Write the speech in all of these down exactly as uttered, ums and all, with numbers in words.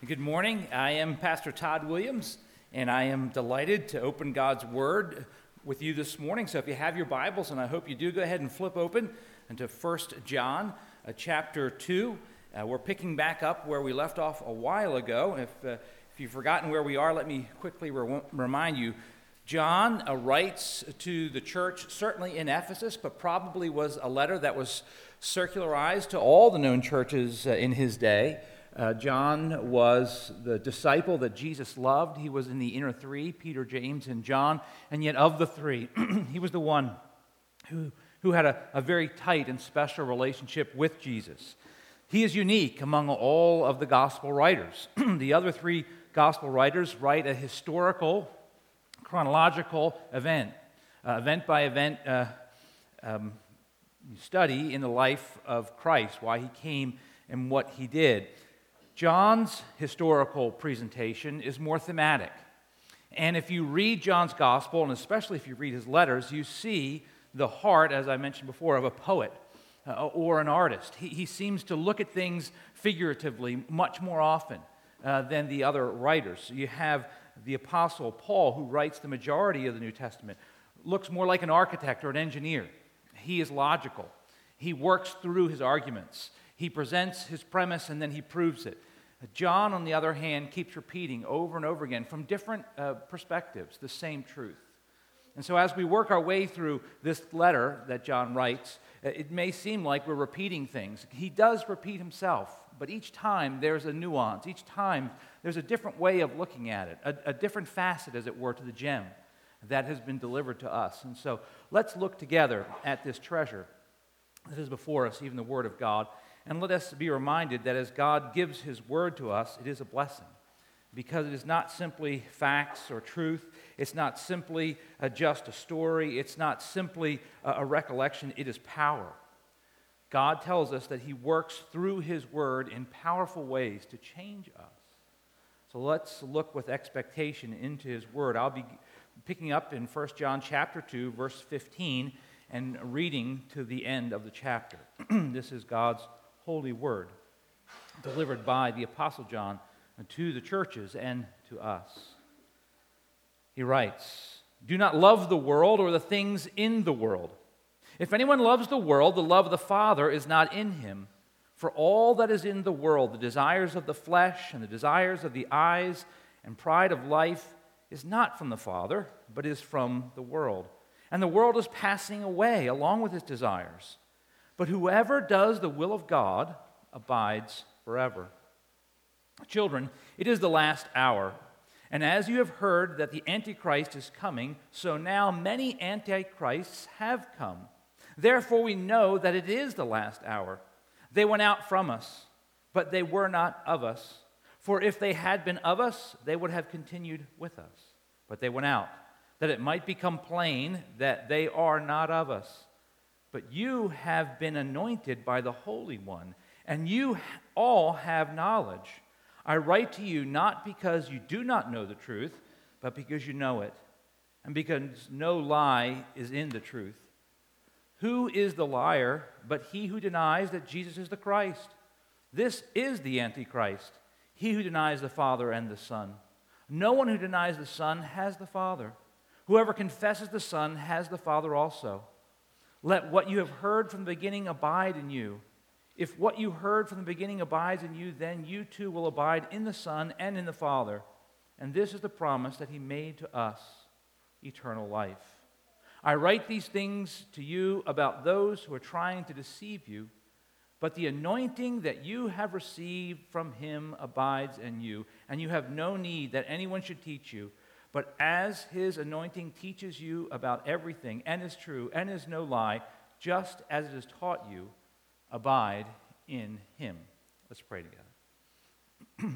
Good morning. I am Pastor Todd Williams, and I am delighted to open God's Word with you this morning. So if you have your Bibles, and I hope you do, go ahead and flip open into First John, uh, chapter two. Uh, we're picking back up where we left off a while ago. If, uh, if you've forgotten where we are, let me quickly re- remind you. John uh, writes to the church, certainly in Ephesus, but probably was a letter that was circularized to all the known churches uh, in his day. Uh, John was the disciple that Jesus loved. He was in the inner three, Peter, James, and John. And yet of the three, he was the one who, who had a, a very tight and special relationship with Jesus. He is unique among all of the gospel writers. The other three gospel writers write a historical, chronological event, uh, event by event uh, um, study in the life of Christ, why he came and what he did. John's historical presentation is more thematic. And if you read John's gospel, and especially if you read his letters, you see the heart, as I mentioned before, of a poet uh, or an artist. He, he seems to look at things figuratively much more often uh, than the other writers. You have the Apostle Paul, who writes the majority of the New Testament, looks more like an architect or an engineer. He is logical. He works through his arguments. He presents his premise and then he proves it. John, on the other hand, keeps repeating over and over again from different uh, perspectives the same truth. And so as we work our way through this letter that John writes, it may seem like we're repeating things. He does repeat himself, but each time there's a nuance. Each time there's a different way of looking at it, a, a different facet, as it were, to the gem that has been delivered to us. And so let's look together at this treasure that is before us, even the Word of God. And let us be reminded that as God gives His Word to us, it is a blessing, because it is not simply facts or truth. It's not simply uh, just a story. It's not simply a, a recollection. It is power. God tells us that He works through His Word in powerful ways to change us. So let's look with expectation into His Word. I'll be picking up in First John chapter two, verse fifteen, and reading to the end of the chapter. This is God's holy word, delivered by the Apostle John to the churches and to us. He writes, "Do not love the world or the things in the world. If anyone loves the world, the love of the Father is not in him. For all that is in the world, the desires of the flesh and the desires of the eyes and pride of life, is not from the Father, but is from the world. And the world is passing away along with its desires. But whoever does the will of God abides forever. Children, it is the last hour. And as you have heard that the Antichrist is coming, so now many Antichrists have come. Therefore we know that it is the last hour. They went out from us, but they were not of us. For if they had been of us, they would have continued with us. But they went out, that it might become plain that they are not of us. But you have been anointed by the Holy One, and you all have knowledge. I write to you not because you do not know the truth, but because you know it, and because no lie is in the truth. Who is the liar but he who denies that Jesus is the Christ? This is the Antichrist, he who denies the Father and the Son. No one who denies the Son has the Father. Whoever confesses the Son has the Father also. Let what you have heard from the beginning abide in you. If what you heard from the beginning abides in you, then you too will abide in the Son and in the Father. And this is the promise that He made to us, eternal life. I write these things to you about those who are trying to deceive you, but the anointing that you have received from Him abides in you, and you have no need that anyone should teach you. But as His anointing teaches you about everything, and is true, and is no lie, just as it is taught you, abide in Him." Let's pray together.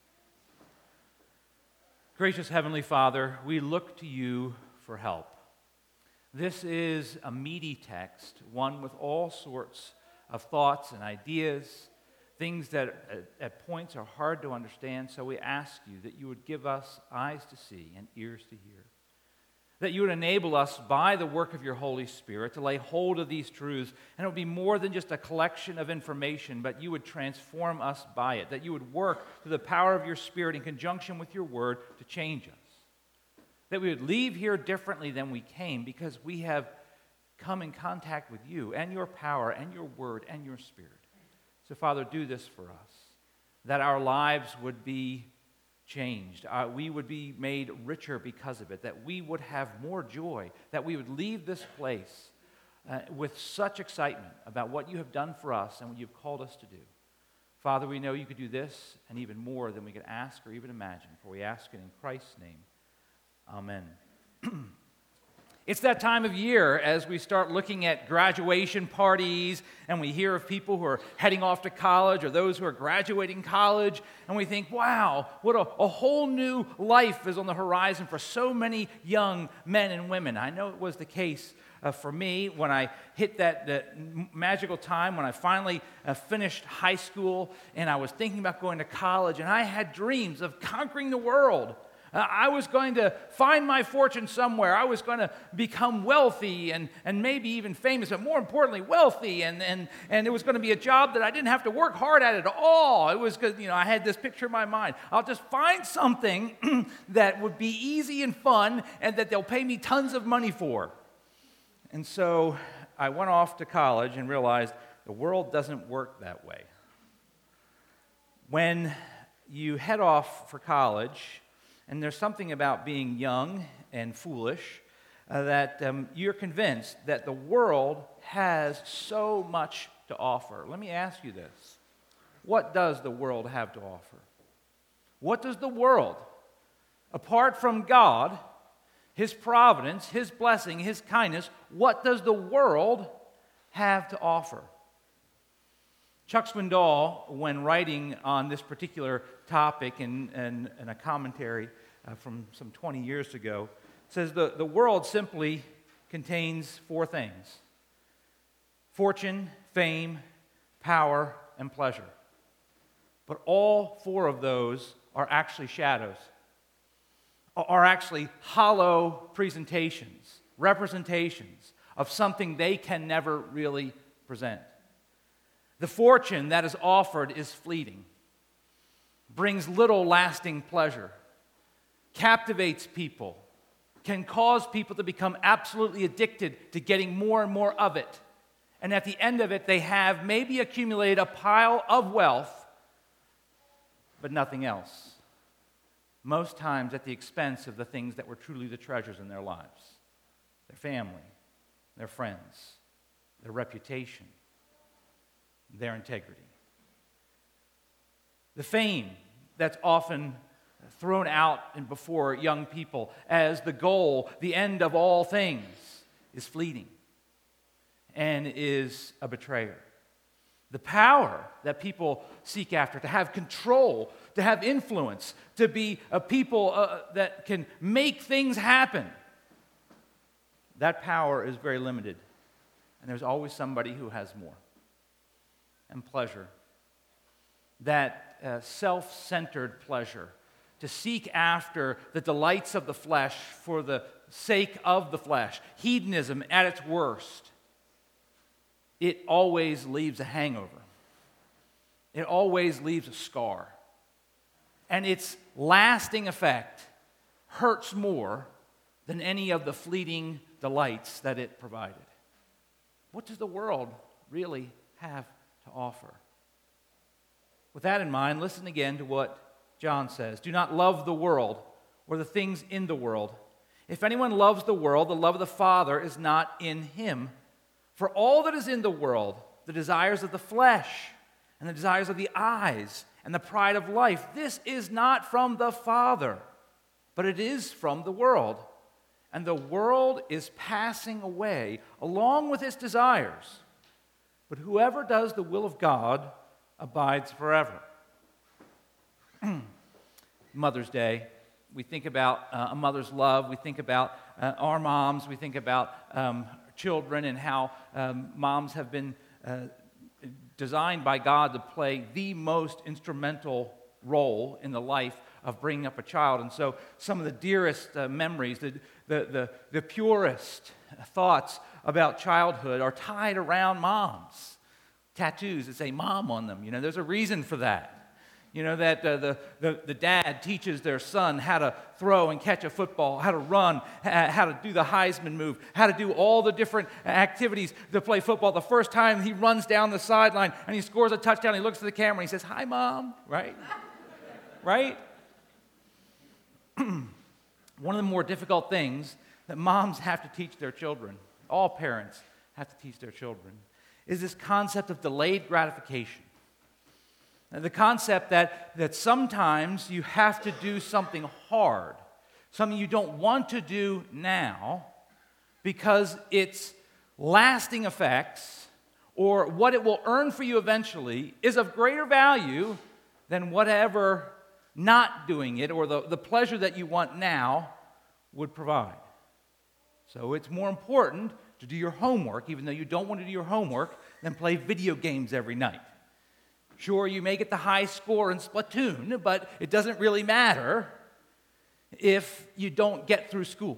Gracious Heavenly Father, we look to You for help. This is a meaty text, one with all sorts of thoughts and ideas, things that at, at points are hard to understand, so we ask You that You would give us eyes to see and ears to hear, that you would enable us by the work of your Holy Spirit to lay hold of these truths, and it would be more than just a collection of information, but you would transform us by it, that you would work through the power of your Spirit in conjunction with your word to change us, that we would leave here differently than we came because we have come in contact with you and your power and your word and your Spirit. So, Father, do this for us, that our lives would be changed. Uh, we would be made richer because of it, that we would have more joy, that we would leave this place uh, with such excitement about what you have done for us and what you've called us to do. Father, we know you could do this and even more than we could ask or even imagine, for we ask it in Christ's name. Amen. It's that time of year as we start looking at graduation parties and we hear of people who are heading off to college or those who are graduating college, and we think, wow, what a, a whole new life is on the horizon for so many young men and women. I know it was the case uh, for me when I hit that, that magical time when I finally uh, finished high school and I was thinking about going to college, and I had dreams of conquering the world. Uh, I was going to find my fortune somewhere. I was going to become wealthy and, and maybe even famous, but more importantly, wealthy. And, and, and it was going to be a job that I didn't have to work hard at at all. It was because, you know, I had this picture in my mind. I'll just find something that would be easy and fun and that they'll pay me tons of money for. And so I went off to college and realized the world doesn't work that way. When you head off for college, and there's something about being young and foolish uh, that um, you're convinced that the world has so much to offer. Let me ask you this. What does the world have to offer? What does the world, apart from God, His providence, His blessing, His kindness, what does the world have to offer? Chuck Swindoll, when writing on this particular topic in, in, in a commentary uh, from some twenty years ago, says the, the world simply contains four things: fortune, fame, power, and pleasure. But all four of those are actually shadows, are actually hollow presentations, representations of something they can never really present. The fortune that is offered is fleeting, brings little lasting pleasure, captivates people, can cause people to become absolutely addicted to getting more and more of it. And at the end of it, they have maybe accumulated a pile of wealth, but nothing else. Most times at the expense of the things that were truly the treasures in their lives: their family, their friends, their reputation, their integrity. The fame that's often thrown out and before young people as the goal, the end of all things, is fleeting and is a betrayer. The power that people seek after, to have control, to have influence, to be a people uh, that can make things happen, that power is very limited. And there's always somebody who has more. And pleasure, that uh, self-centered pleasure, to seek after the delights of the flesh for the sake of the flesh, hedonism at its worst, it always leaves a hangover. It always leaves a scar. And its lasting effect hurts more than any of the fleeting delights that it provided. What does the world really have to offer? With that in mind, listen again to what John says. Do not love the world or the things in the world. If anyone loves the world, the love of the Father is not in him. For all that is in the world, the desires of the flesh and the desires of the eyes and the pride of life, this is not from the Father, but it is from the world. And the world is passing away along with its desires. But whoever does the will of God abides forever. Mother's Day, we think about uh, a mother's love. We think about uh, our moms. We think about um, children and how um, moms have been uh, designed by God to play the most instrumental role in the life of bringing up a child. And so some of the dearest uh, memories, the, the, the, the purest thoughts about childhood are tied around moms. Tattoos that say mom on them. You know, there's a reason for that. You know, that uh, the, the, the dad teaches their son how to throw and catch a football, how to run, ha- how to do the Heisman move, how to do all the different activities to play football. The first time he runs down the sideline and he scores a touchdown, he looks at the camera and he says, "Hi, Mom," right? Right? One of the more difficult things that moms have to teach their children, all parents have to teach their children, is this concept of delayed gratification. The concept that, that sometimes you have to do something hard, something you don't want to do now, because its lasting effects or what it will earn for you eventually is of greater value than whatever not doing it or the, the pleasure that you want now would provide. So it's more important to do your homework, even though you don't want to do your homework, than play video games every night. Sure, you may get the high score in Splatoon, but it doesn't really matter if you don't get through school.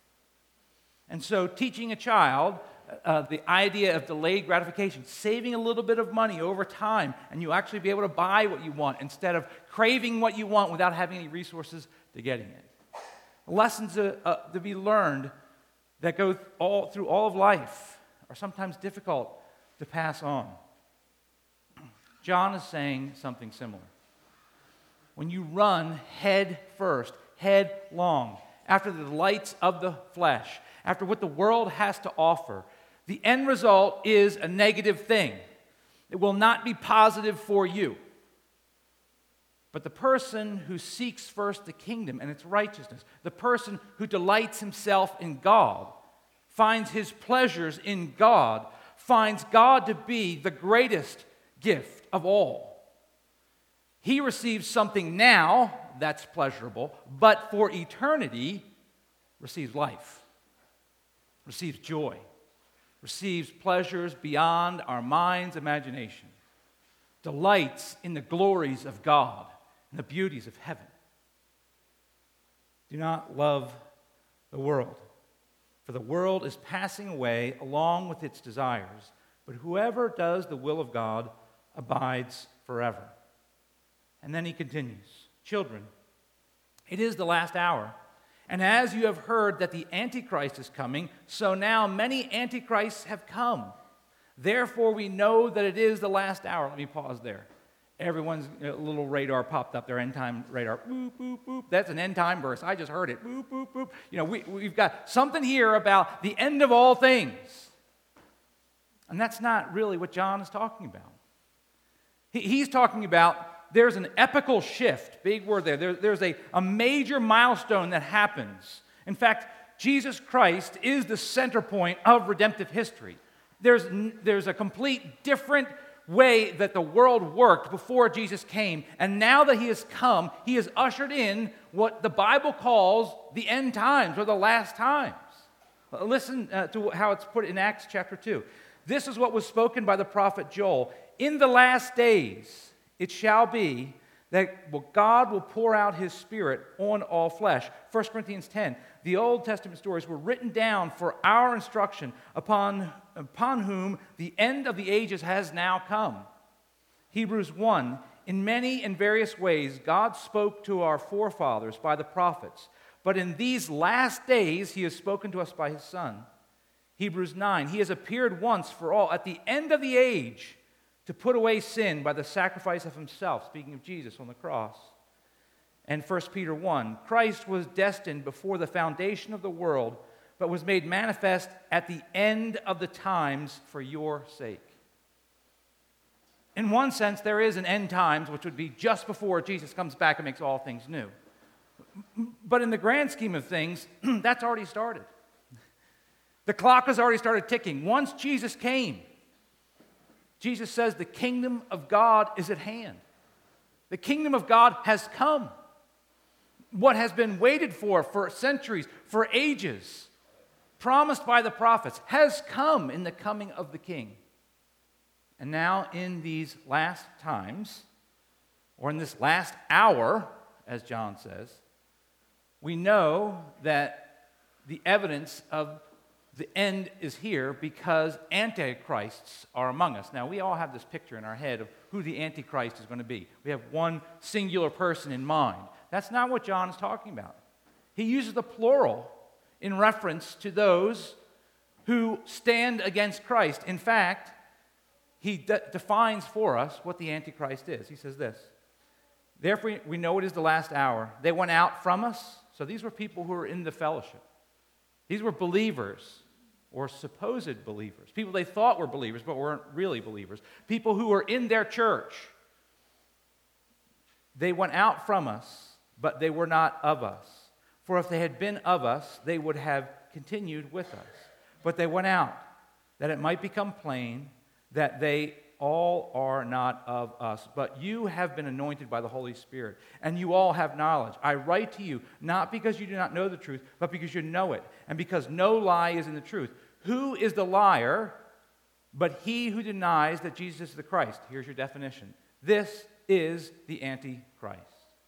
And so teaching a child uh, the idea of delayed gratification, saving a little bit of money over time, and you actually be able to buy what you want instead of craving what you want without having any resources to getting it. Lessons uh, uh, to be learned that go all through all of life are sometimes difficult to pass on. John is saying something similar. When you run head first, headlong, after the delights of the flesh, after what the world has to offer, the end result is a negative thing. It will not be positive for you. But the person who seeks first the kingdom and its righteousness, the person who delights himself in God, finds his pleasures in God, finds God to be the greatest gift of all. He receives something now that's pleasurable, but for eternity receives life, receives joy, receives pleasures beyond our mind's imagination, delights in the glories of God and the beauties of heaven. Do not love the world, for the world is passing away along with its desires, but whoever does the will of God abides forever. And then he continues, children, it is the last hour, and as you have heard that the Antichrist is coming, so now many Antichrists have come. Therefore we know that it is the last hour. Let me pause there. Everyone's little radar popped up, their end time radar. Boop, boop, boop. That's an end time verse. I just heard it. Boop, boop, boop. You know, we, we've got something here about the end of all things. And that's not really what John is talking about. He, he's talking about there's an epical shift, big word there. there there's a, a major milestone that happens. In fact, Jesus Christ is the center point of redemptive history. There's, there's a complete different way that the world worked before Jesus came, and now that he has come, he has ushered in what the Bible calls the end times, or the last times. Listen uh, to how it's put in Acts chapter two. This is what was spoken by the prophet Joel. In the last days it shall be that God will pour out his Spirit on all flesh. First Corinthians ten, the Old Testament stories were written down for our instruction, upon, upon whom the end of the ages has now come. Hebrews one, in many and various ways God spoke to our forefathers by the prophets, but in these last days he has spoken to us by his Son. Hebrews nine, he has appeared once for all at the end of the age to put away sin by the sacrifice of himself, speaking of Jesus on the cross. And First Peter one, Christ was destined before the foundation of the world, but was made manifest at the end of the times for your sake. In one sense, there is an end times, which would be just before Jesus comes back and makes all things new. But in the grand scheme of things, that's already started. The clock has already started ticking. Once Jesus came, Jesus says the kingdom of God is at hand. The kingdom of God has come. What has been waited for for centuries, for ages, promised by the prophets, has come in the coming of the King. And now in these last times, or in this last hour, as John says, we know that the evidence of the end is here because antichrists are among us. Now, we all have this picture in our head of who the antichrist is going to be. We have one singular person in mind. That's not what John is talking about. He uses the plural in reference to those who stand against Christ. In fact, he de- defines for us what the antichrist is. He says this, "Therefore we know it is the last hour. They went out from us." So these were people who were in the fellowship. These were believers, or supposed believers, people they thought were believers but weren't really believers, people who were in their church. They went out from us, but they were not of us. For if they had been of us, they would have continued with us. But they went out, that it might become plain that they all are not of us. But you have been anointed by the Holy Spirit, and you all have knowledge. I write to you, not because you do not know the truth, but because you know it, and because no lie is in the truth. Who is the liar but he who denies that Jesus is the Christ? Here's your definition. This is the Antichrist.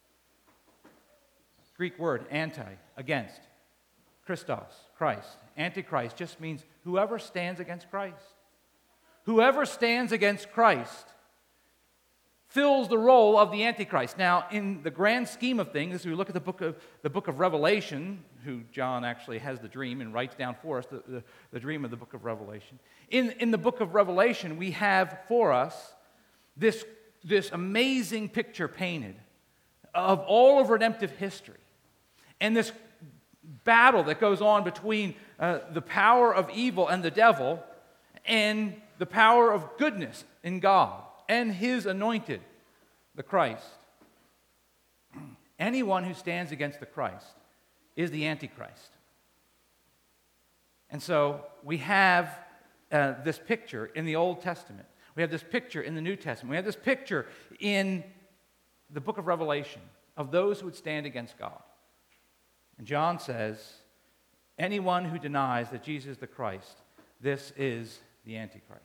Greek word, anti, against. Christos, Christ. Antichrist just means whoever stands against Christ. Whoever stands against Christ fills the role of the Antichrist. Now, in the grand scheme of things, as we look at the book of the book of Revelation, who John actually has the dream and writes down for us the, the, the dream of the book of Revelation. In, in the book of Revelation, we have for us this, this amazing picture painted of all of redemptive history. And this battle that goes on between uh, the power of evil and the devil and the power of goodness in God and his anointed, the Christ. Anyone who stands against the Christ is the Antichrist. And so we have uh, this picture in the Old Testament. We have this picture in the New Testament. We have this picture in the book of Revelation of those who would stand against God. And John says, anyone who denies that Jesus is the Christ, this is the Antichrist.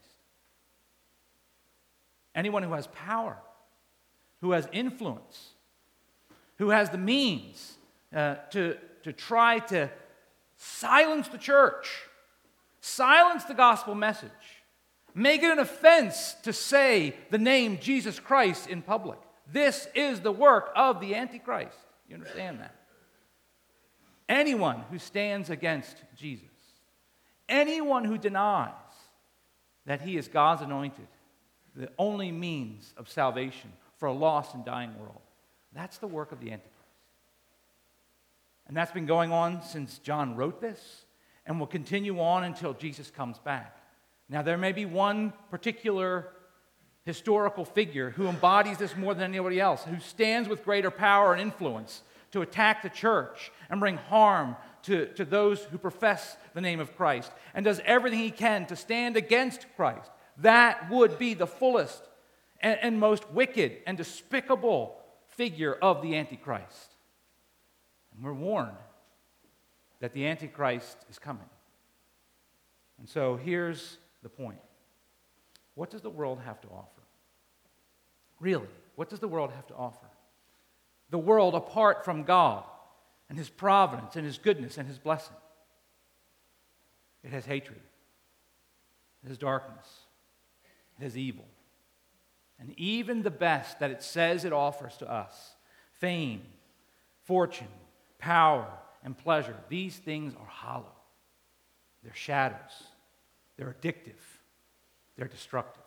Anyone who has power, who has influence, who has the means uh, to, to try to silence the church, silence the gospel message, make it an offense to say the name Jesus Christ in public. This is the work of the Antichrist. You understand that? Anyone who stands against Jesus, anyone who denies that he is God's anointed, the only means of salvation for a lost and dying world, that's the work of the Antichrist. And that's been going on since John wrote this and will continue on until Jesus comes back. Now, there may be one particular historical figure who embodies this more than anybody else, who stands with greater power and influence to attack the church and bring harm to, to those who profess the name of Christ, and does everything he can to stand against Christ. That would be the fullest and, and most wicked and despicable figure of the Antichrist. And we're warned that the Antichrist is coming. And so here's the point. What does the world have to offer? Really, what does the world have to offer? The world apart from God and his providence and his goodness and his blessing. It has hatred. It has darkness. It has evil. And even the best that it says it offers to us, fame, fortune, power, and pleasure, these things are hollow. They're shadows. They're addictive. They're destructive.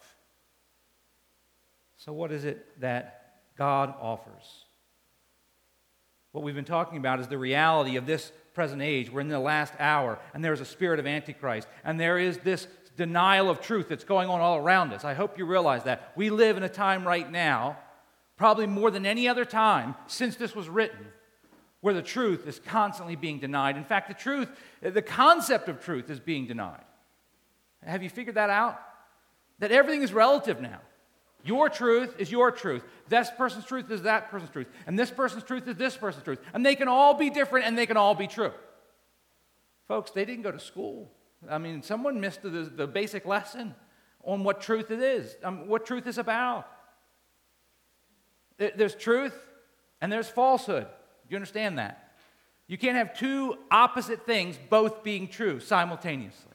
So what is it that God offers? What we've been talking about is the reality of this present age. We're in the last hour, and there's a spirit of Antichrist, and there is this denial of truth that's going on all around us. I hope you realize that. We live in a time right now, probably more than any other time since this was written, where the truth is constantly being denied. In fact, the truth, the concept of truth is being denied. Have you figured that out? That everything is relative now. Your truth is your truth. This person's truth is that person's truth. And this person's truth is this person's truth. And they can all be different and they can all be true. Folks, they didn't go to school. I mean, someone missed the, the basic lesson on what truth it is, um, what truth is about. There's truth and there's falsehood. Do you understand that? You can't have two opposite things both being true simultaneously.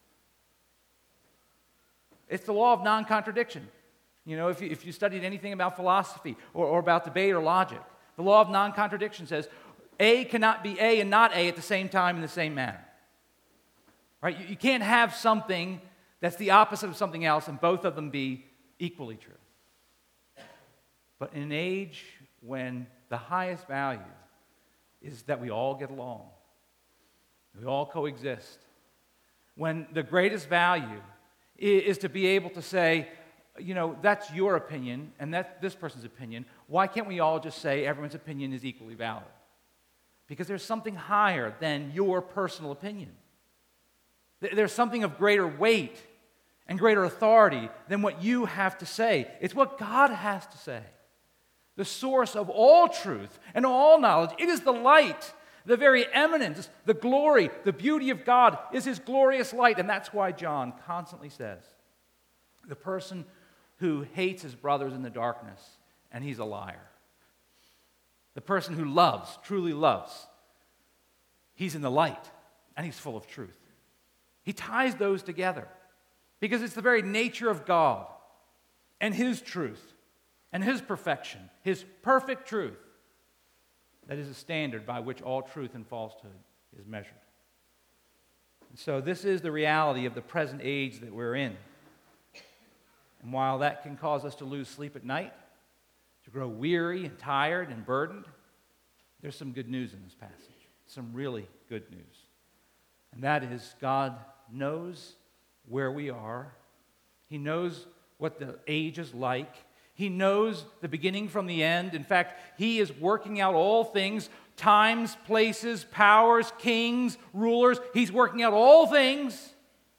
It's the law of non-contradiction. You know, if you, if you studied anything about philosophy or, or about debate or logic, the law of non-contradiction says A cannot be A and not A at the same time in the same manner. Right? You, you can't have something that's the opposite of something else and both of them be equally true. But in an age when the highest value is that we all get along, we all coexist, when the greatest value is to be able to say, you know, that's your opinion and that's this person's opinion, why can't we all just say everyone's opinion is equally valid? Because there's something higher than your personal opinion. There's something of greater weight and greater authority than what you have to say. It's what God has to say. The source of all truth and all knowledge. It is the light, the very eminence, the glory, the beauty of God is His glorious light. And that's why John constantly says, the person who hates his brothers in the darkness, and he's a liar. The person who loves, truly loves, he's in the light, and he's full of truth. He ties those together because it's the very nature of God and His truth and His perfection, His perfect truth, that is a standard by which all truth and falsehood is measured. And so this is the reality of the present age that we're in. And while that can cause us to lose sleep at night, to grow weary and tired and burdened, there's some good news in this passage, some really good news. And that is God knows where we are. He knows what the age is like. He knows the beginning from the end. In fact, He is working out all things, times, places, powers, kings, rulers. He's working out all things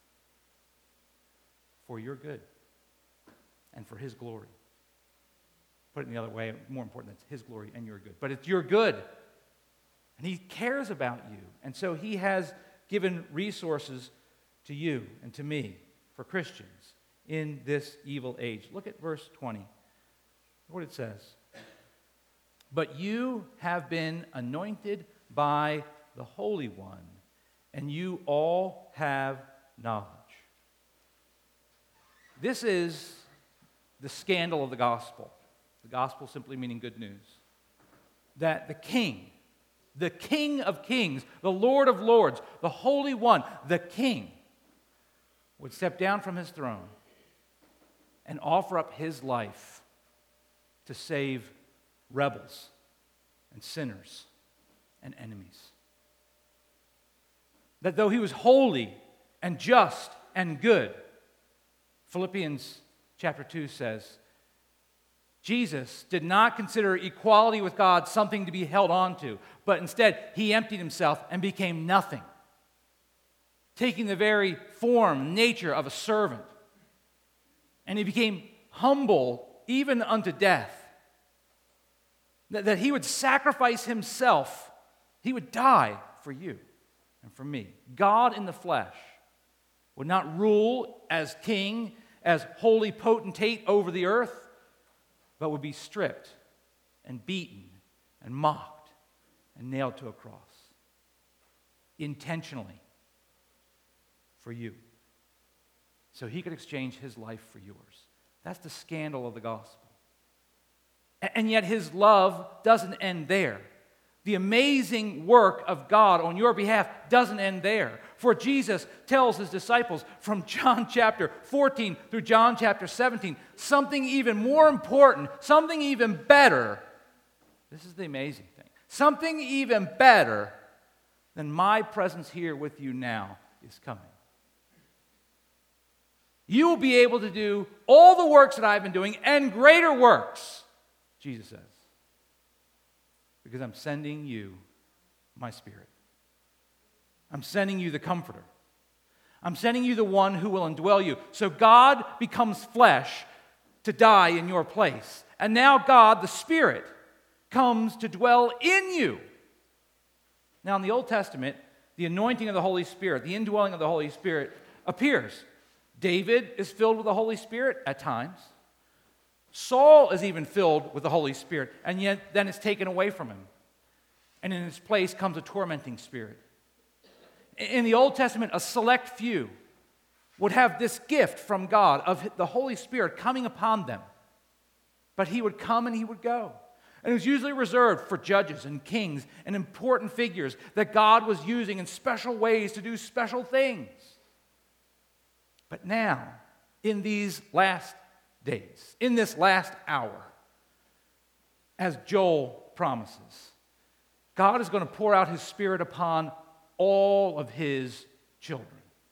for your good and for His glory. Put it in the other way, more important, that's His glory and your good. But it's your good. And He cares about you. And so He has given resources to you and to me for Christians in this evil age. Look at verse twenty. What it says. But you have been anointed by the Holy One, and you all have knowledge. This is the scandal of the gospel. The gospel simply meaning good news. That the King, the King of kings, the Lord of lords, the Holy One, the King, would step down from His throne and offer up His life to save rebels and sinners and enemies. That though He was holy and just and good, Philippians chapter two says, Jesus did not consider equality with God something to be held on to, but instead He emptied Himself and became nothing, taking the very form, nature of a servant. And He became humble even unto death. That, that He would sacrifice Himself. He would die for you and for me. God in the flesh would not rule as king, as holy potentate over the earth, but would be stripped and beaten and mocked and nailed to a cross. Intentionally for you. So He could exchange His life for yours. That's the scandal of the gospel. And yet His love doesn't end there. The amazing work of God on your behalf doesn't end there. For Jesus tells His disciples from John chapter fourteen through John chapter seventeen, something even more important, something even better. This is the amazing thing. Something even better than my presence here with you now is coming. You will be able to do all the works that I've been doing and greater works, Jesus says, because I'm sending you my Spirit. I'm sending you the Comforter. I'm sending you the one who will indwell you. So God becomes flesh to die in your place. And now God, the Spirit, comes to dwell in you. Now in the Old Testament, the anointing of the Holy Spirit, the indwelling of the Holy Spirit appears. David is filled with the Holy Spirit at times. Saul is even filled with the Holy Spirit, and yet then it's taken away from him. And in his place comes a tormenting spirit. In the Old Testament, a select few would have this gift from God of the Holy Spirit coming upon them. But he would come and he would go. And it was usually reserved for judges and kings and important figures that God was using in special ways to do special things. But now, in these last days, in this last hour, as Joel promises, God is going to pour out his Spirit upon all of his children.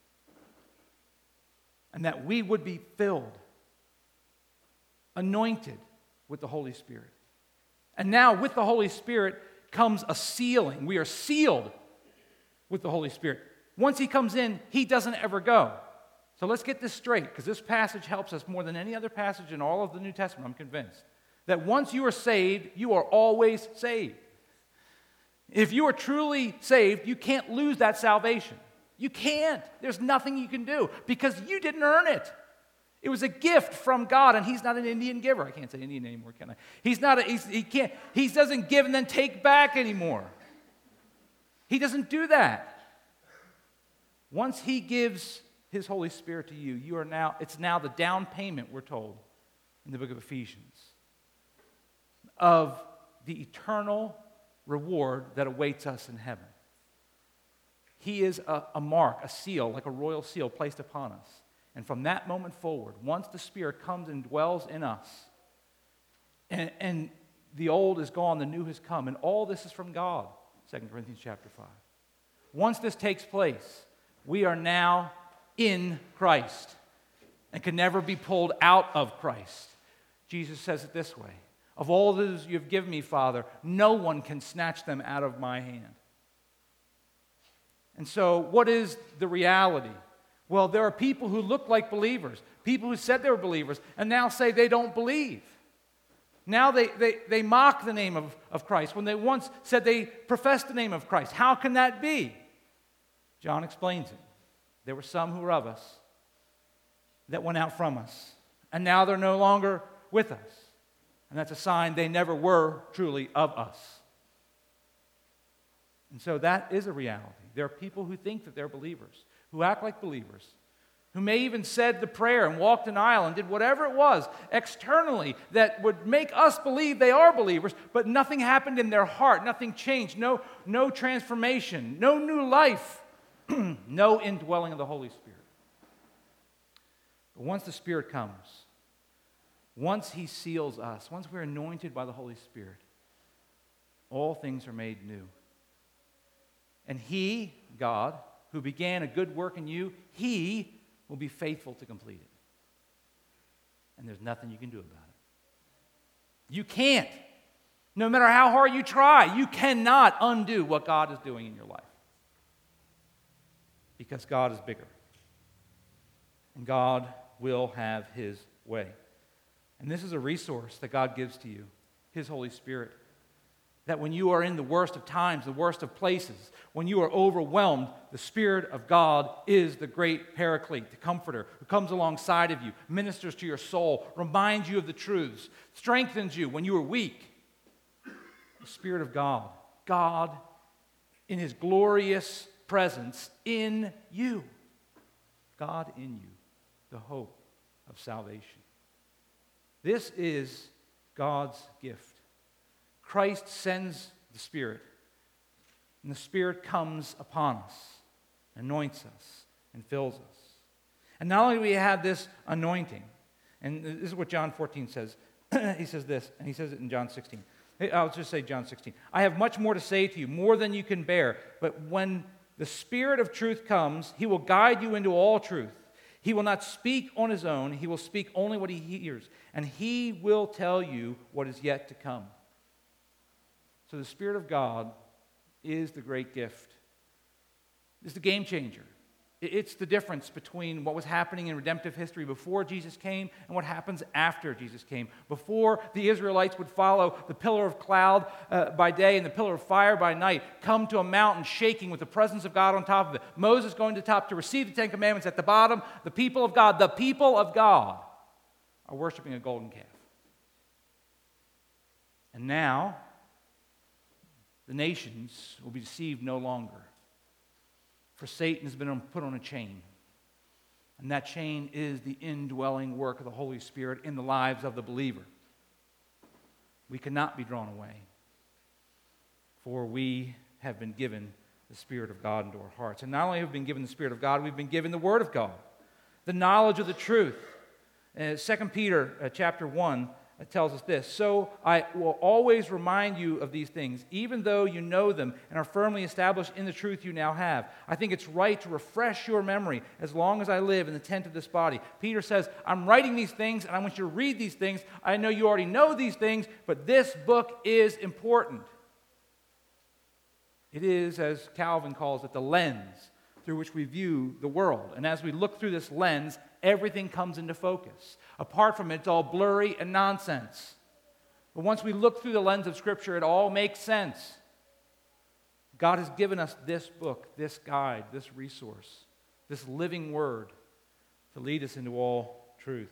And that we would be filled, anointed with the Holy Spirit. And now with the Holy Spirit comes a sealing. We are sealed with the Holy Spirit. Once he comes in, he doesn't ever go. So let's get this straight, because this passage helps us more than any other passage in all of the New Testament, I'm convinced. That once you are saved, you are always saved. If you are truly saved, you can't lose that salvation. You can't. There's nothing you can do because you didn't earn it. It was a gift from God, and he's not an Indian giver. I can't say Indian anymore, can I? He's not. A, he's, he can't. He doesn't give and then take back anymore. He doesn't do that. Once he gives his Holy Spirit to you, you are now. It's now the down payment, we're told in the book of Ephesians, of the eternal reward that awaits us in heaven. He is a, a mark, a seal, like a royal seal placed upon us. And from that moment forward, once the Spirit comes and dwells in us, and, and the old is gone, the new has come, and all this is from God, Second Corinthians chapter five. Once this takes place, we are now in Christ and can never be pulled out of Christ. Jesus says it this way: of all those you have given me, Father, no one can snatch them out of my hand. And so, what is the reality? Well, there are people who look like believers, people who said they were believers, and now say they don't believe. Now they, they, they mock the name of, of Christ when they once said they professed the name of Christ. How can that be? John explains it. There were some who were of us that went out from us, and now they're no longer with us. And that's a sign they never were truly of us. And so that is a reality. There are people who think that they're believers, who act like believers, who may even said the prayer and walked an aisle and did whatever it was externally that would make us believe they are believers, but nothing happened in their heart, nothing changed, no, no transformation, no new life, no indwelling of the Holy Spirit. But once the Spirit comes, once he seals us, once we're anointed by the Holy Spirit, all things are made new. And he, God, who began a good work in you, he will be faithful to complete it. And there's nothing you can do about it. You can't. No matter how hard you try, you cannot undo what God is doing in your life. Because God is bigger. And God will have his way. And this is a resource that God gives to you, his Holy Spirit. That when you are in the worst of times, the worst of places, when you are overwhelmed, the Spirit of God is the great paraclete, the comforter, who comes alongside of you, ministers to your soul, reminds you of the truths, strengthens you when you are weak. The Spirit of God, God in his glorious presence in you. God in you, the hope of salvation. This is God's gift. Christ sends the Spirit, and the Spirit comes upon us, anoints us, and fills us. And not only do we have this anointing, and this is what John fourteen says. He says this, and he says it in John sixteen. I'll just say John sixteen. I have much more to say to you, more than you can bear, but when the Spirit of truth comes, he will guide you into all truth. He will not speak on his own, he will speak only what he hears, and he will tell you what is yet to come. So the Spirit of God is the great gift. It's the game changer. It's the difference between what was happening in redemptive history before Jesus came and what happens after Jesus came. Before the Israelites would follow the pillar of cloud uh, by day and the pillar of fire by night, come to a mountain shaking with the presence of God on top of it. Moses going to the top to receive the Ten Commandments. At the bottom, the people of God, the people of God, are worshiping a golden calf. And now, the nations will be deceived no longer. For Satan has been put on a chain. And that chain is the indwelling work of the Holy Spirit in the lives of the believer. We cannot be drawn away. For we have been given the Spirit of God into our hearts. And not only have we been given the Spirit of God, we've been given the Word of God, the knowledge of the truth. Uh, Second Peter uh, chapter one uh, tells us this: so I will always remind you of these things, even though you know them and are firmly established in the truth you now have. I think it's right to refresh your memory as long as I live in the tent of this body. Peter says, I'm writing these things, and I want you to read these things. I know you already know these things, but this book is important. It is, as Calvin calls it, the lens through which we view the world. And as we look through this lens, everything comes into focus. Apart from it, it's all blurry and nonsense. But once we look through the lens of Scripture, it all makes sense. God has given us this book, this guide, this resource, this living word to lead us into all truth.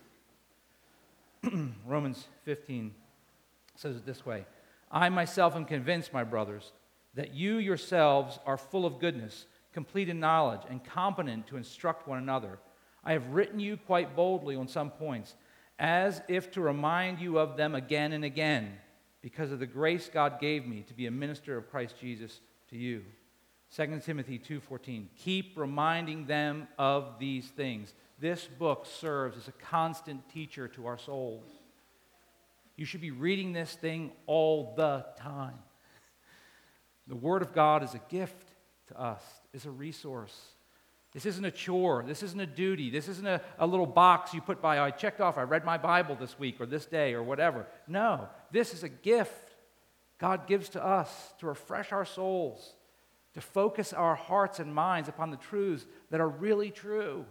Romans fifteen says it this way: I myself am convinced, my brothers, that you yourselves are full of goodness, complete in knowledge, and competent to instruct one another. I have written you quite boldly on some points, as if to remind you of them again and again, because of the grace God gave me to be a minister of Christ Jesus to you. Second Timothy two fourteen, keep reminding them of these things. This book serves as a constant teacher to our souls. You should be reading this thing all the time. The Word of God is a gift to us, is a resource. This isn't a chore. This isn't a duty. This isn't a, a little box you put by, I checked off, I read my Bible this week or this day or whatever. No, this is a gift God gives to us to refresh our souls, to focus our hearts and minds upon the truths that are really true.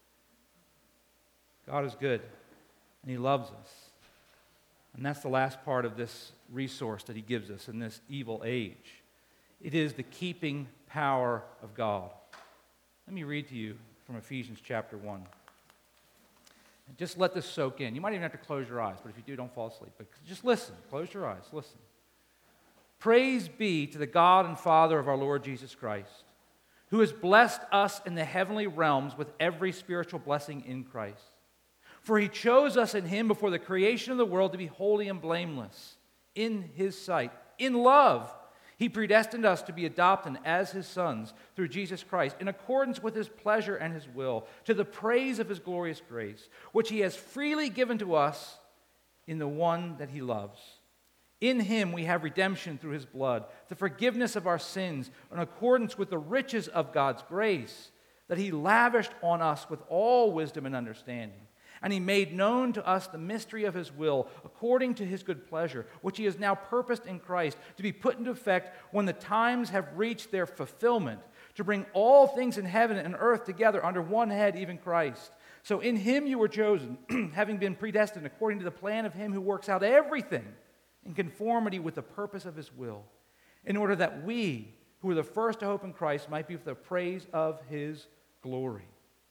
God is good, and He loves us. And that's the last part of this resource that He gives us in this evil age. It is the keeping power of God. Let me read to you from Ephesians chapter one. And just let this soak in. You might even have to close your eyes, but if you do, don't fall asleep. But just listen. Close your eyes. Listen. Praise be to the God and Father of our Lord Jesus Christ, who has blessed us in the heavenly realms with every spiritual blessing in Christ. For He chose us in Him before the creation of the world to be holy and blameless in His sight. In love, He predestined us to be adopted as His sons through Jesus Christ, in accordance with His pleasure and His will, to the praise of His glorious grace, which He has freely given to us in the one that He loves. In Him we have redemption through His blood, the forgiveness of our sins, in accordance with the riches of God's grace, that He lavished on us with all wisdom and understanding. And He made known to us the mystery of His will, according to His good pleasure, which He has now purposed in Christ to be put into effect when the times have reached their fulfillment, to bring all things in heaven and earth together under one head, even Christ. So in Him you were chosen, having been predestined according to the plan of Him who works out everything in conformity with the purpose of His will, in order that we, who were the first to hope in Christ, might be for the praise of His glory.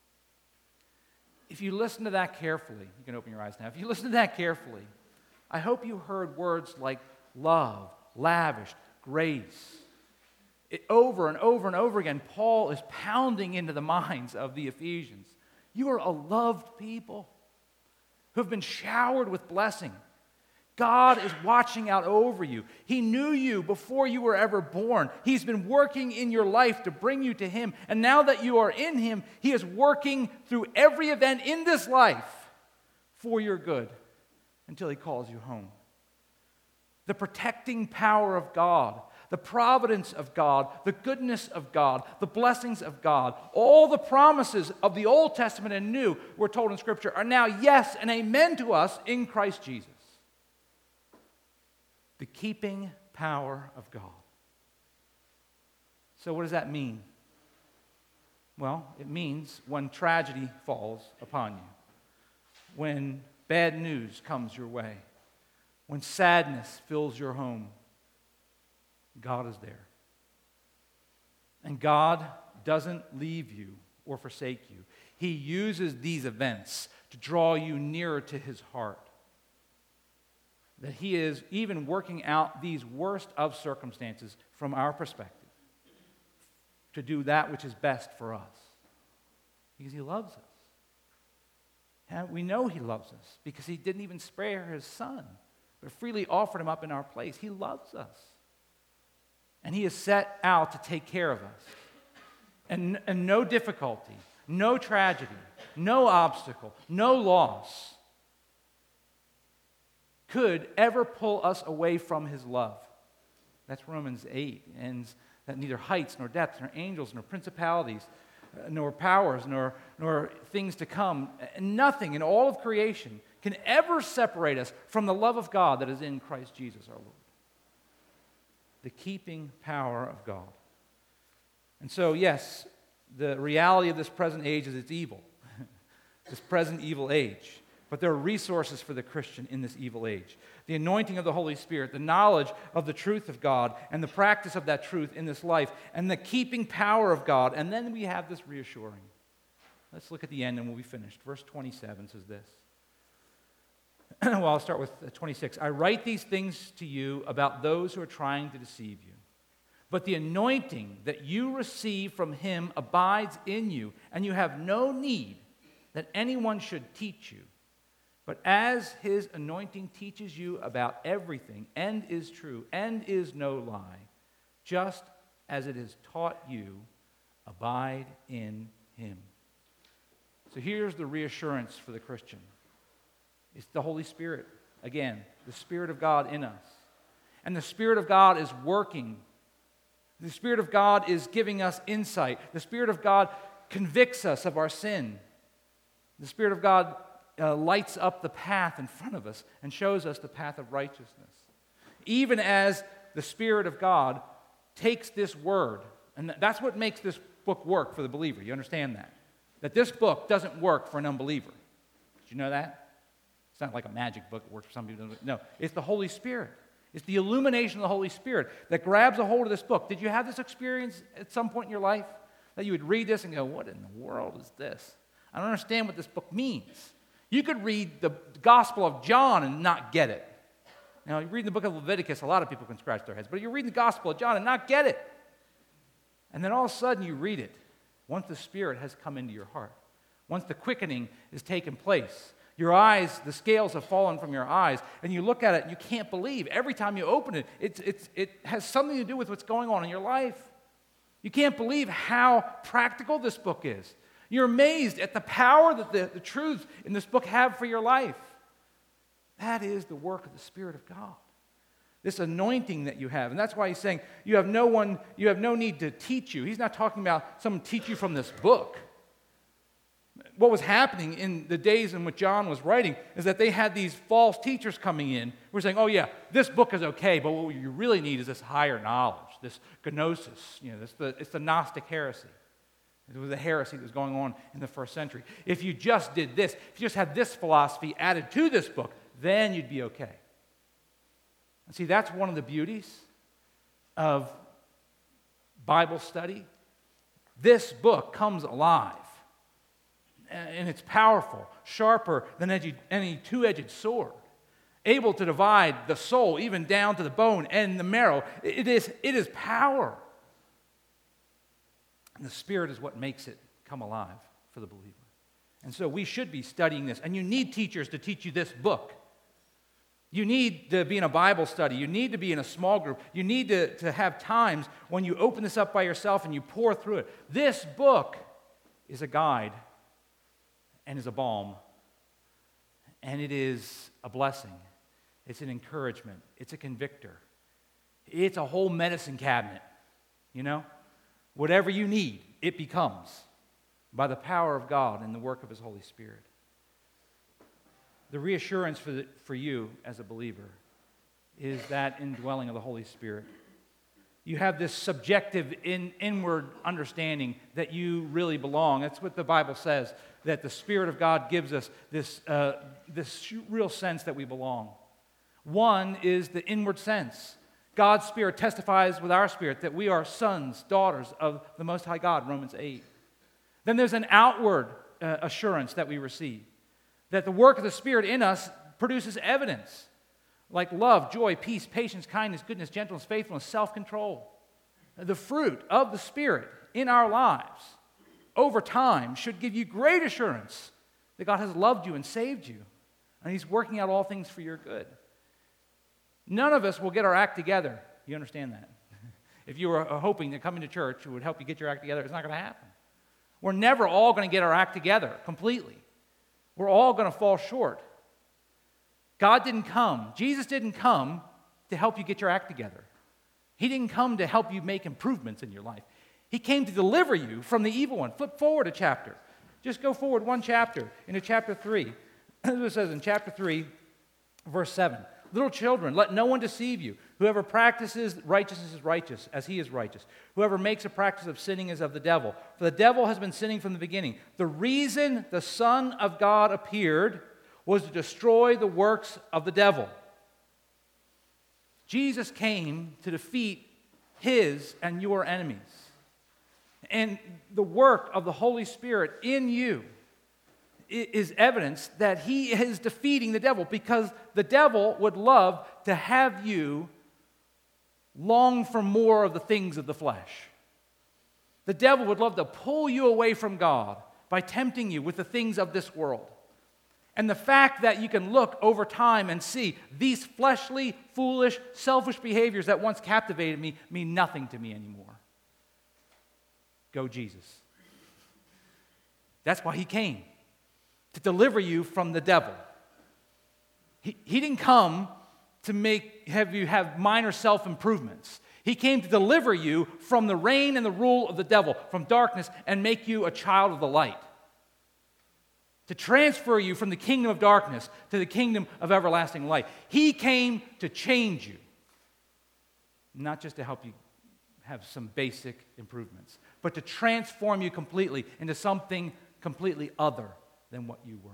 If you listen to that carefully, you can open your eyes now. If you listen to that carefully, I hope you heard words like love, lavished, grace. It, over and over and over again, Paul is pounding into the minds of the Ephesians. You are a loved people who have been showered with blessing. God is watching out over you. He knew you before you were ever born. He's been working in your life to bring you to Him. And now that you are in Him, He is working through every event in this life for your good until He calls you home. The protecting power of God, the providence of God, the goodness of God, the blessings of God, all the promises of the Old Testament and New, we're told in Scripture, are now yes and amen to us in Christ Jesus. The keeping power of God. So what does that mean? Well, it means when tragedy falls upon you, when bad news comes your way, when sadness fills your home, God is there. And God doesn't leave you or forsake you. He uses these events to draw you nearer to His heart. that he is even working out these worst of circumstances from our perspective to do that which is best for us. Because he loves us. And we know he loves us because he didn't even spare his son, but freely offered him up in our place. He loves us. And he is set out to take care of us. And, and no difficulty, no tragedy, no obstacle, no loss could ever pull us away from his love. That's Romans eight. And that neither heights, nor depths, nor angels, nor principalities, uh, nor powers, nor, nor things to come, nothing in all of creation can ever separate us from the love of God that is in Christ Jesus our Lord. The keeping power of God. And so, yes, the reality of this present age is it's evil. This present evil age. But there are resources for the Christian in this evil age. The anointing of the Holy Spirit, the knowledge of the truth of God, and the practice of that truth in this life, and the keeping power of God. And then we have this reassuring. Let's look at the end and we'll be finished. Verse twenty-seven says this. Well, I'll start with twenty-six. I write these things to you about those who are trying to deceive you. But the anointing that you receive from him abides in you, and you have no need that anyone should teach you. But as his anointing teaches you about everything, and is true, and is no lie, just as it has taught you, abide in him. So here's the reassurance for the Christian. It's the Holy Spirit. Again, the Spirit of God in us. And the Spirit of God is working. The Spirit of God is giving us insight. The Spirit of God convicts us of our sin. The Spirit of God uh, lights up the path in front of us and shows us the path of righteousness. Even as the Spirit of God takes this word, and that's what makes this book work for the believer. You understand that? That this book doesn't work for an unbeliever. Did you know that? It's not like a magic book that works for some people. No, it's the Holy Spirit. It's the illumination of the Holy Spirit that grabs a hold of this book. Did you have this experience at some point in your life? That you would read this and go, what in the world is this? I don't understand what this book means. You could read the Gospel of John and not get it. Now, you read the book of Leviticus, a lot of people can scratch their heads, but you read the Gospel of John and not get it. And then all of a sudden you read it once the Spirit has come into your heart. Once the quickening has taken place. Your eyes, the scales have fallen from your eyes, and you look at it and you can't believe. Every time you open it, it's, it's, it has something to do with what's going on in your life. You can't believe how practical this book is. You're amazed at the power that the, the truths in this book have for your life. That is the work of the Spirit of God. This anointing that you have. And that's why he's saying you have no one, you have no need to teach you. He's not talking about someone teach you from this book. What was happening in the days in which John was writing is that they had these false teachers coming in who were saying, oh yeah, this book is okay, but what you really need is this higher knowledge, this gnosis. You know, this, the, it's the Gnostic heresy. It was a heresy that was going on in the first century. If you just did this, if you just had this philosophy added to this book, then you'd be okay. And see, that's one of the beauties of Bible study. This book comes alive. And it's powerful, sharper than any two-edged sword, able to divide the soul even down to the bone and the marrow. It is, it is power. And the Spirit is what makes it come alive for the believer. And so we should be studying this. And you need teachers to teach you this book. You need to be in a Bible study. You need to be in a small group. You need to, to have times when you open this up by yourself and you pour through it. This book is a guide. And is a balm, and it is a blessing. It's an encouragement. It's a convictor. It's a whole medicine cabinet, you know? Whatever you need, it becomes by the power of God and the work of His Holy Spirit. The reassurance for, the, for you as a believer is that indwelling of the Holy Spirit. You have this subjective in, inward understanding that you really belong. That's what the Bible says, that the Spirit of God gives us this, uh, this real sense that we belong. One is the inward sense. God's Spirit testifies with our spirit that we are sons, daughters of the Most High God, Romans eight. Then there's an outward uh, assurance that we receive, that the work of the Spirit in us produces evidence. like love, joy, peace, patience, kindness, goodness, gentleness, faithfulness, self-control. The fruit of the Spirit in our lives over time should give you great assurance that God has loved you and saved you, and He's working out all things for your good. None of us will get our act together. You understand that? If you were hoping that coming to church would help you get your act together, it's not going to happen. We're never all going to get our act together completely. We're all going to fall short. God didn't come, Jesus didn't come to help you get your act together. He didn't come to help you make improvements in your life. He came to deliver you from the evil one. Flip forward a chapter. Just go forward one chapter into chapter three. This is what it says in chapter three, verse seven. Little children, let no one deceive you. Whoever practices righteousness is righteous, as he is righteous. Whoever makes a practice of sinning is of the devil. For the devil has been sinning from the beginning. The reason the Son of God appeared was to destroy the works of the devil. Jesus came to defeat his and your enemies. And the work of the Holy Spirit in you is evidence that he is defeating the devil, because the devil would love to have you long for more of the things of the flesh. The devil would love to pull you away from God by tempting you with the things of this world. And the fact that you can look over time and see these fleshly, foolish, selfish behaviors that once captivated me mean nothing to me anymore. Go Jesus. That's why he came. To deliver you from the devil. He, he didn't come to make have you have minor self-improvements. He came to deliver you from the reign and the rule of the devil, from darkness, and make you a child of the light. To transfer you from the kingdom of darkness to the kingdom of everlasting light. He came to change you. Not just to help you have some basic improvements, but to transform you completely into something completely other than what you were.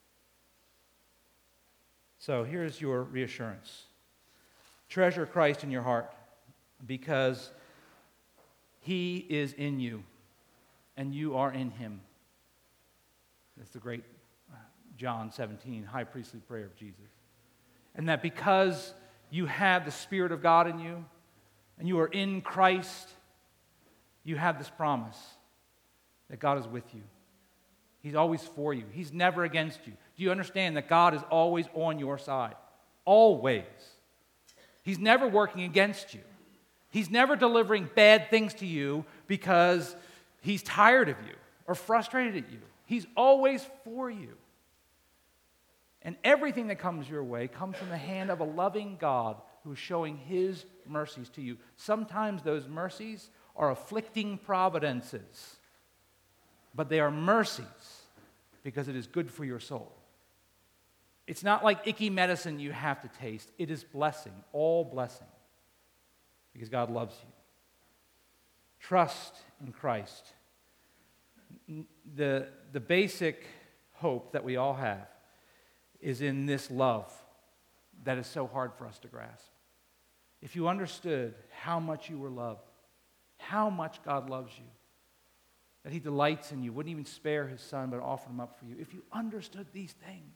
So here's your reassurance. Treasure Christ in your heart, because he is in you and you are in him. That's the great John seventeen high priestly prayer of Jesus. And that because you have the Spirit of God in you and you are in Christ, you have this promise that God is with you. He's always for you. He's never against you. Do you understand that God is always on your side? Always. He's never working against you. He's never delivering bad things to you because he's tired of you or frustrated at you. He's always for you. And everything that comes your way comes from the hand of a loving God who is showing his mercies to you. Sometimes those mercies are afflicting providences. But they are mercies because it is good for your soul. It's not like icky medicine you have to taste. It is blessing, all blessing, because God loves you. Trust in Christ. The, the basic hope that we all have is in this love that is so hard for us to grasp. If you understood how much you were loved, how much God loves you, that he delights in you, wouldn't even spare his son, but offered him up for you. If you understood these things,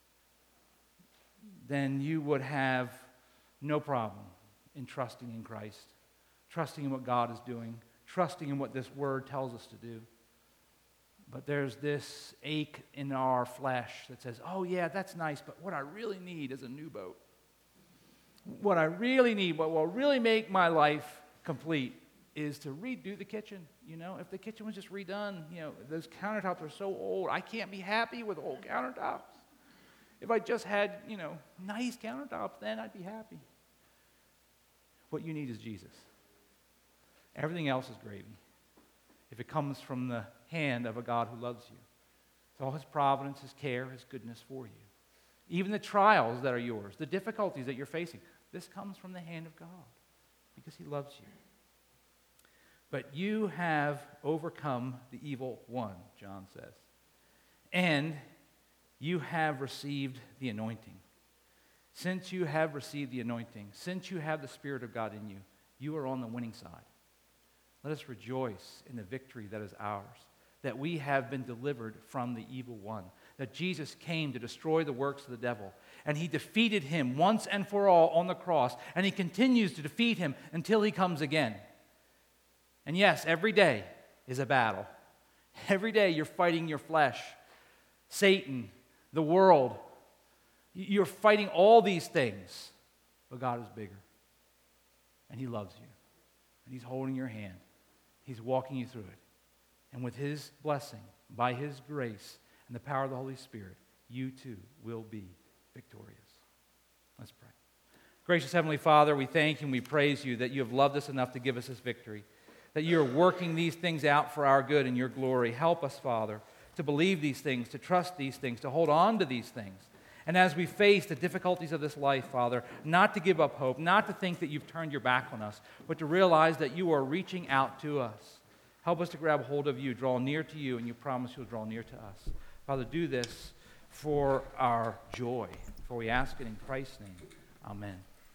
then you would have no problem in trusting in Christ, trusting in what God is doing, trusting in what this word tells us to do. But there's this ache in our flesh that says, oh yeah, that's nice, but what I really need is a new boat. What I really need, what will really make my life complete, is to redo the kitchen. You know, if the kitchen was just redone, you know, those countertops are so old. I can't be happy with old countertops. If I just had, you know, nice countertops, then I'd be happy. What you need is Jesus. Everything else is gravy. If it comes from the hand of a God who loves you. It's all his providence, his care, his goodness for you. Even the trials that are yours, the difficulties that you're facing, this comes from the hand of God because he loves you. But you have overcome the evil one, John says. And you have received the anointing. Since you have received the anointing, since you have the Spirit of God in you, you are on the winning side. Let us rejoice in the victory that is ours, that we have been delivered from the evil one, that Jesus came to destroy the works of the devil. And he defeated him once and for all on the cross. And he continues to defeat him until he comes again. And yes, every day is a battle. Every day you're fighting your flesh, Satan, the world. You're fighting all these things. But God is bigger. And he loves you. And he's holding your hand. He's walking you through it. And with his blessing, by his grace, and the power of the Holy Spirit, you too will be victorious. Let's pray. Gracious Heavenly Father, we thank you and we praise you that you have loved us enough to give us this victory, that you are working these things out for our good and your glory. Help us, Father, to believe these things, to trust these things, to hold on to these things. And as we face the difficulties of this life, Father, not to give up hope, not to think that you've turned your back on us, but to realize that you are reaching out to us. Help us to grab hold of you, draw near to you, and you promise you'll draw near to us. Father, do this for our joy, for we ask it in Christ's name. Amen.